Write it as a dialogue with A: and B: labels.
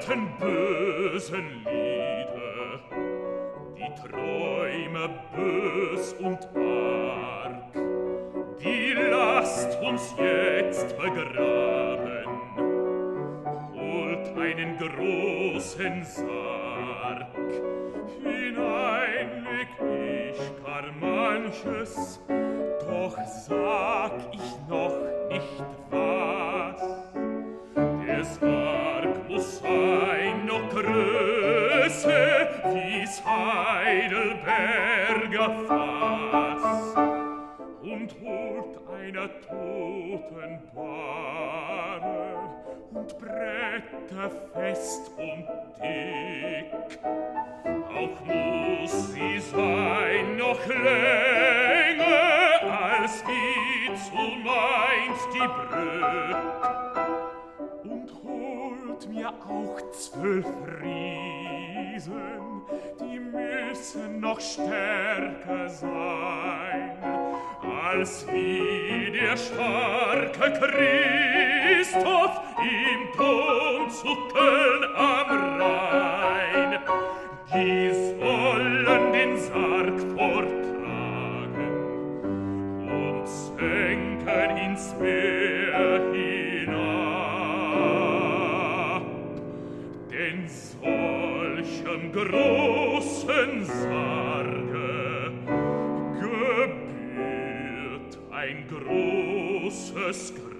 A: alten bösen Lieder, die Träume bös und arg, die lasst uns jetzt begraben, holt einen großen Sarg, hinein leg ich gar manches, doch sag ich noch nicht was. Der Sarg muss sein noch größe wie's Heidelberger Fass und holt einer toten Bahre und Bretter fest und dick. Auch muss sie sein noch länger als wie zu Mainz die Brücke und holt mir auch 12 Riesen, die müssen noch stärker sein, als wie der starke Christoph im Dom zu Köln am Rhein. Die sollen den Sarg vortragen und senken ins Meer hinab, denn solchem großen Sarge gebührt ein großes Grab.